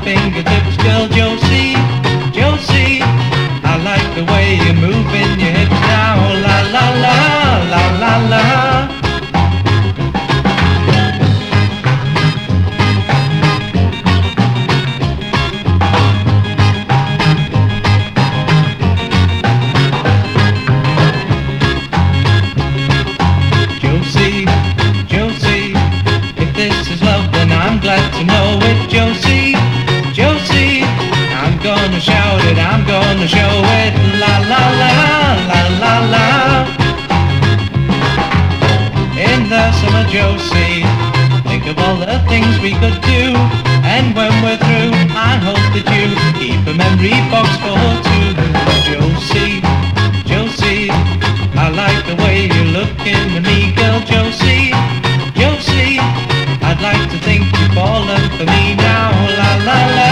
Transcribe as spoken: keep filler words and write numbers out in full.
fingertips, girl, Josie, Josie. I like the way you're moving your hips now, la la la, la la la. Josie, Josie, if this is love, then I'm glad to know it, Josie, Josie. I'm gonna shout it, I'm gonna show it, la la la, la la la. In the summer, Josie, think of all the things we could do, and when we're through, I hope that you keep a memory box for two. Josie, Josie, I like the way you're looking at me, girl, Josie, Josie. I'd like to think you've fallen for me now, la la la.